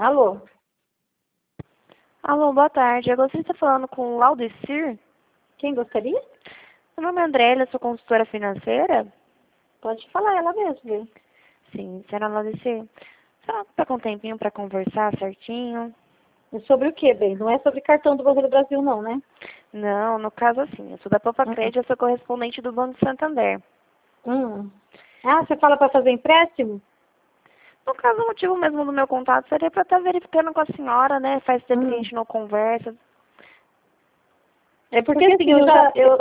Alô? Alô, boa tarde. Eu gostaria de estar falando com o Laudecir. Quem gostaria? Meu nome é Andrélia, sou consultora financeira. Pode falar ela mesmo, viu? Sim, senhora Laudecir. Só tá com um tempinho para conversar certinho? E sobre o quê, bem? Não é sobre cartão do Banco do Brasil, não, né? Não, no caso assim, eu sou da Poupa Crédito, eu sou correspondente do Banco Santander. Ah, você fala para fazer empréstimo? No caso, o motivo mesmo do meu contato seria para estar verificando com a senhora, né? Faz tempo que a gente não conversa. É porque assim, eu